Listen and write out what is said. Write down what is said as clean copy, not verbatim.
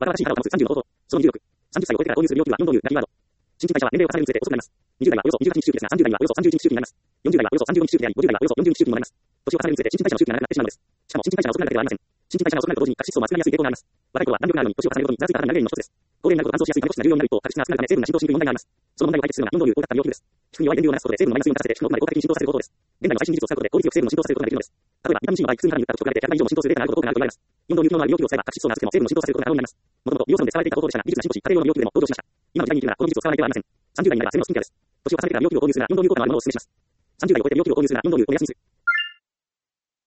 バカバカしい体を保つ30の方法。その26。30歳を超えてから購入する料金は4導入がキーワード。新陳代謝は年齢を重ねるにつれて遅くなります。20代はおよそ28日周期ですが、30代にはおよそ30日周期になります。40代はおよそ35日周期であり、50代はおよそ40日周期になります。年を重ねるにつれて新陳代謝の周期が長くなってしまうのです。しかも新陳代謝が遅くなるだけではありません。新陳代謝が遅くなると同時に過失素も厚くなりやすい傾向があります。若い頃は弾力があるのに年を重ねるごとにざらついた肌になる原因の一つです。高齢になると乾燥しやすいタネが重要になる一方、過失が少なくなるため成分が振動しにくい問題があります。その問題を解決するのが4導入を多かった利用器具です。皮膚に弱い電流を流すことで成分のマイナスイオンを出させて皮膚の奥まで効果的に浸透させる方法です。現代の最新技術を使うことで効率よく成分を浸透させることができるのです。例えば、ビタミン C の場合、普通に肌に塗った時と比べて100倍以上も浸透するデータがあることがあると言われます。4導入機能のある容器を使えば過失素が厚くても成分の浸透させることが可能になります。もともと美容サロンで使われていた方法でしたが、技術が進歩し、家庭用の容器でも登場しました。今の時代に生きるならこの技術を使わない手はありません。30代になればセルのスキンケアです。年を重ねてから容器を購入するなら4導入効果のあるものをお勧めします。30代を超えて容器を購入するなら4導入をお安いにする。